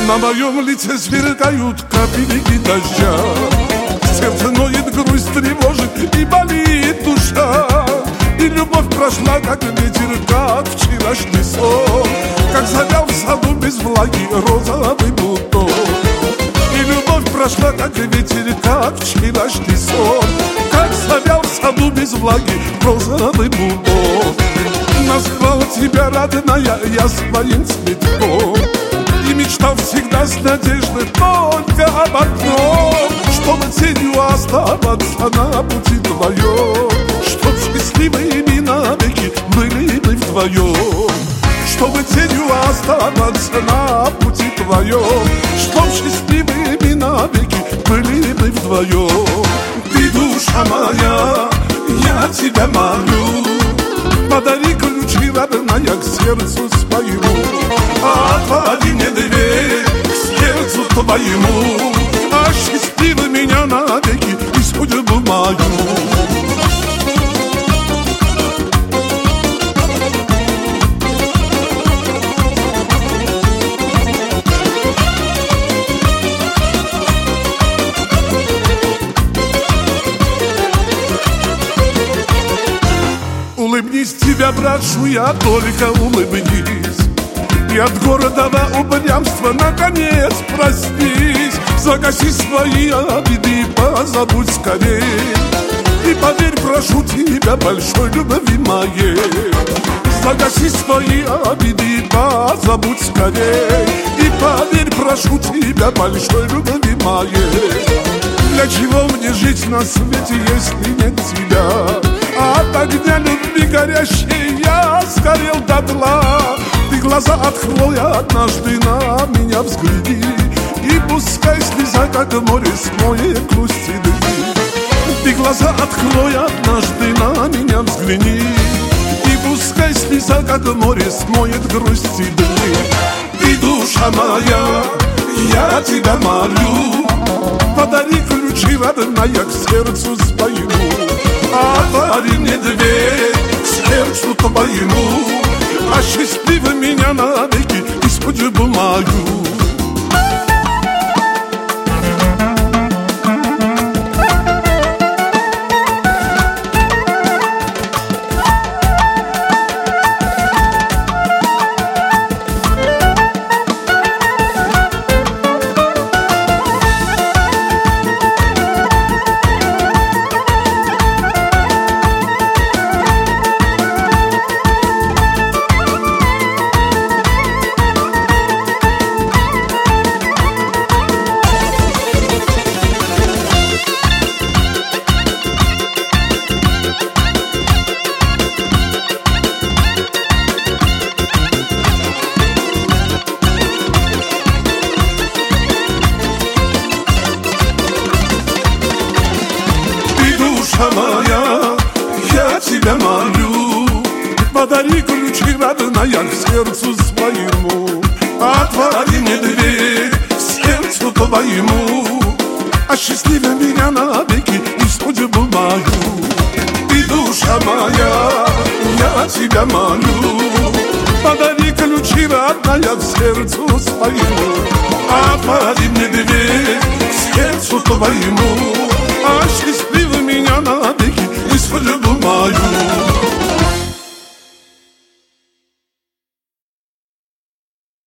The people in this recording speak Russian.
На моем лице сверкают капельки дождя, сердце ноет, грусть тревожит и болит душа. И любовь прошла, как ветер, как вчерашний сон, как завял в саду без влаги розовый бутон. И любовь прошла, как ветер, как вчерашний сон, как завял в саду без влаги розовый бутон. Назвала тебя, родная, я своим цветком, и мечтал всегда с надеждой только об одном, чтобы тенью оставаться на пути твоем, чтоб счастливыми навеки были мы вдвоем, чтобы тенью оставаться на пути твоем, чтоб счастливыми навеки были мы вдвоем. Ты, душа моя, я тебя молю, подари ключи, родная, к сердцу своему, отвори мне дверь к сердцу твоему, осчастливи меня навеки и судьбу мою. Улыбнись, тебя прошу я, только улыбнись, и от города до упрямства наконец проснись. Загаси свои обиды, позабудь скорей, и поверь, прошу тебя, большой любви моей. Загаси свои обиды, позабудь скорей, и поверь, прошу тебя, большой любви моей. Для чего мне жить на свете, если нет тебя? От огня любви горящей я сгорел дотла. Ты глаза открой однажды, на меня взгляни, и пускай слеза, как море, смоет грусть и дни. Ты глаза открой однажды, на меня взгляни, и пускай слеза, как море, смоет грусть и дни. Ты, душа моя, я тебя молю, подари ключи, родная, к сердцу своему, отвори мне дверь к сердцу твоему, осчастливи меня навеки и судьбу мою. Моя, я тебя молю, подари ключи, родная, к сердцу своему, отвори мне дверь к сердцу твоему, осчастливи меня навеки и судьбу мою. Ты, душа моя, я тебя молю, подари ключи, родная, к сердцу своему, отвори мне дверь к сердцу твоему,